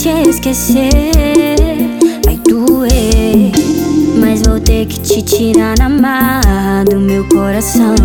te esquecer vai doer, mas vou ter que te tirar na marra do meu coração.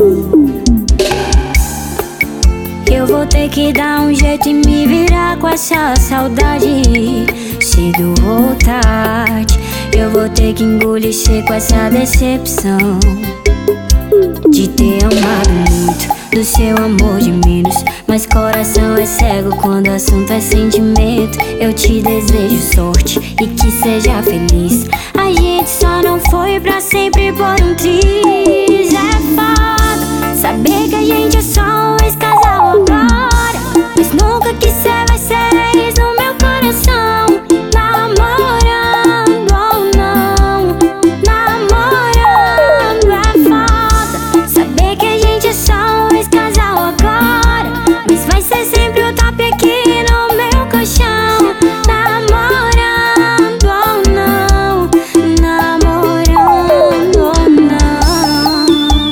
Eu vou ter que dar um jeito e me virar com essa saudade. Cedo ou tarde, eu vou ter que engolir seco essa decepção de ter amado muito do seu amor de menos. Mas coração é cego quando o assunto é sentimento. Eu te desejo sorte e que seja feliz. A gente só não foi pra sempre por um triz. É foda saber que a gente é só um ex-casal agora, mas nunca que cê vai ser ex no meu coração. Namorando ou não, namorando. É foda saber que a gente é só um ex-casal agora, mas vai ser sempre o top aqui no meu colchão. Namorando ou não, namorando ou não.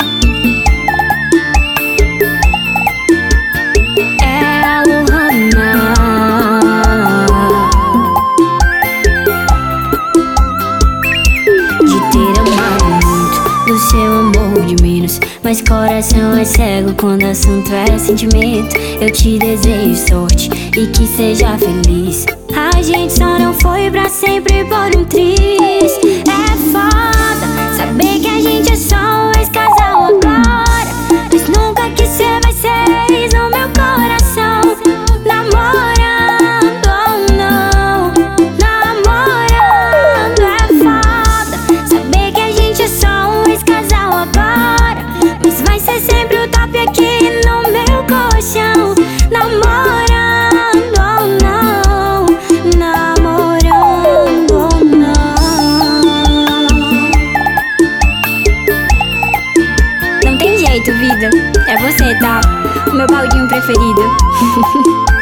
É a Lohana. De ter amado muito do seu amor de menos, mas coração é cego quando o assunto é sentimento. Eu te desejo sorte e que seja feliz. A gente só não foi pra sempre por um triz. É foda saber que a gente é só um ex-casal agora, mas nunca que cê vai ser ex no meu coração. Namorando ou não, namorando. É foda saber que a gente é só um ex-casal agora, mas vai ser sempre o top aqui no meu colchão. Namorando ou não, namorando ou não. Não tem jeito, vida, é você, tá? O meu baldinho preferido.